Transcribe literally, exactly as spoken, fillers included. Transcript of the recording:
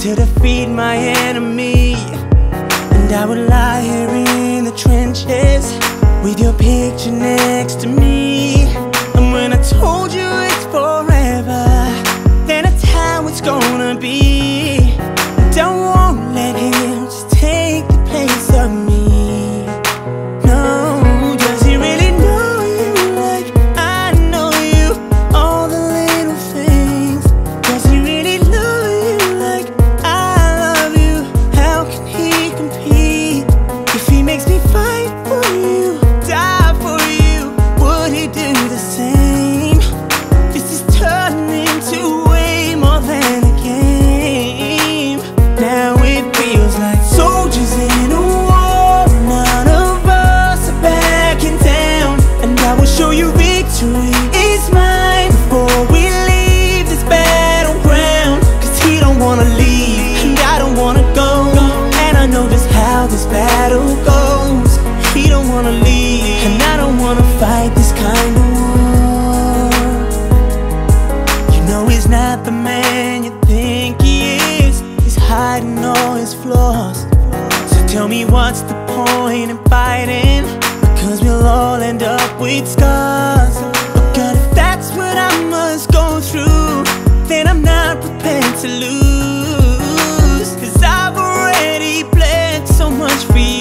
to defeat my enemy. And I would lie here in the trenches with your picture next to me. And when I told you it's forever, then it's how it's gonna be. And I won't let him just take the place of me. No, does he really know you like I know you? All the little things. Does he really love you like I love you? How can he compete if he makes me fight for you, die for you? Would he do the same? This is turning into way more than a game. Now it feels like soldiers in a war. None of us are backing down, and I will show you victory is mine before we leave this battleground. Cause he don't wanna leave, and I don't wanna go, and I know just how this battle goes. He don't wanna leave, and I don't wanna fight this kind of war. You know he's not the man you think he is. He's hiding all his flaws. So tell me what's the point in fighting? Because we'll all end up with scars. But God, if that's what I must go through, then I'm not prepared to lose. Cause I've already bled so much for you.